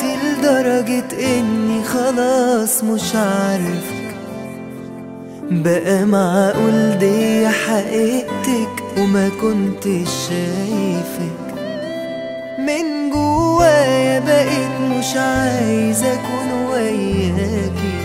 دلوقتي لدرجة اني خلاص مش عارفك. بقى معقول دي حقيقتك وما كنتش شايفك؟ من جوايا بقيت مش عايز اكون وياكي،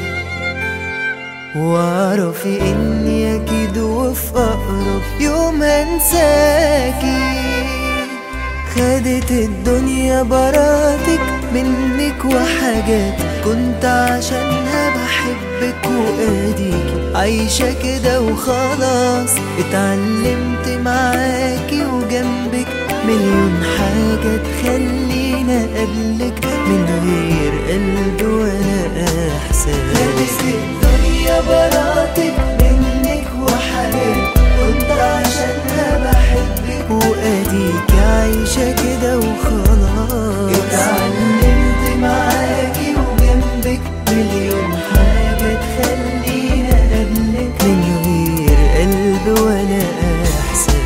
واعرفي اني اكيد وفي اقرب يوم هنساكي. خدت الدنيا براتك منك وحاجات كنت عشانها بحبك، واديكي عايشة كده وخلاص. اتعلمت معاكي وجنبك مليون حاجة تخلينا قبلك من غير قلب ولا احساس. خدت الدنيا براتك منك وحاجات كنت عشانها بحبك، واديكي عايشة كده وخلاص. اتعلمت معاكي وجنبك مليون حاجة تخلينا قبلك من غير قلب ولا احساس.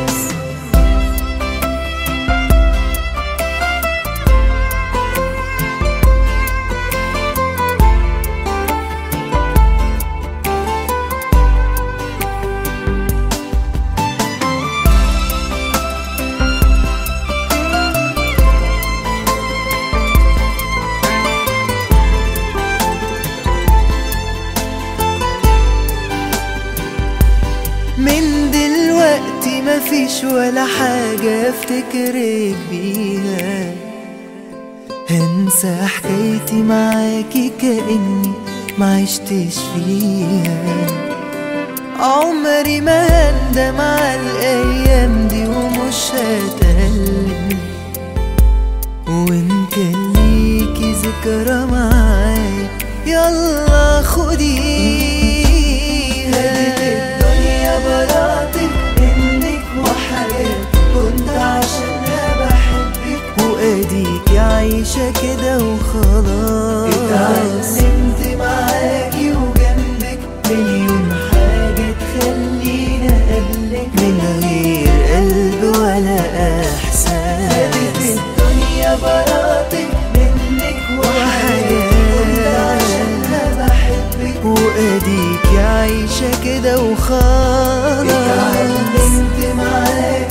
من دلوقتي مفيش ولا حاجة افتكرك بيها، هنسى حكايتي معاكي كأني معشتش فيها. عمري ما هندم على الأيام دي ومش هتألم، وإن كان ليكي ذكرى معايا يلا خديها. براتك منك وحاجات كنت عشانها بحبك، واديكي عايشة كده وخلاص. اتعلمت معاكي وجنبك مليون حاجة تخلينا قبلك من غير قلب ولا احساس. خدت الدنيا براتك منك وحاجات كنت عشانها بحبك، واديكي عايشة كده وخلاص. اتعلمت معاك